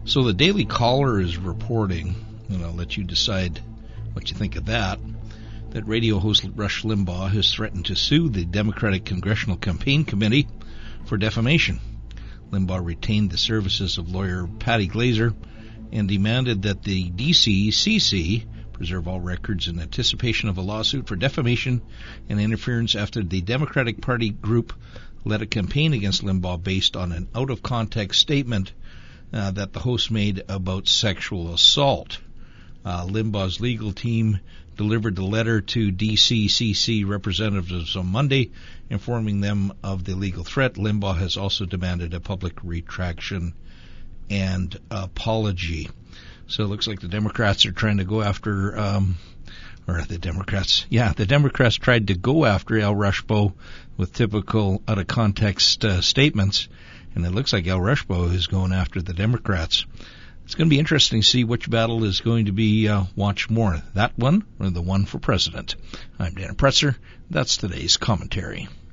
So the Daily Caller is reporting, and I'll let you decide what you think of that radio host Rush Limbaugh has threatened to sue the Democratic Congressional Campaign Committee for defamation. Limbaugh retained the services of lawyer Patty Glaser and demanded that the DCCC preserve all records in anticipation of a lawsuit for defamation and interference after the Democratic Party group led a campaign against Limbaugh based on an out-of-context statement that the host made about sexual assault. Limbaugh's legal team delivered the letter to DCCC representatives on Monday, informing them of the legal threat. Limbaugh has also demanded a public retraction and apology. So it looks like the Democrats are trying to go after, the Democrats tried to go after Al Rushbo with typical out-of-context statements, and it looks like Al Rushbo is going after the Democrats. It's going to be interesting to see which battle is going to be watched more, that one or the one for president. I'm Dan Presser. That's today's commentary.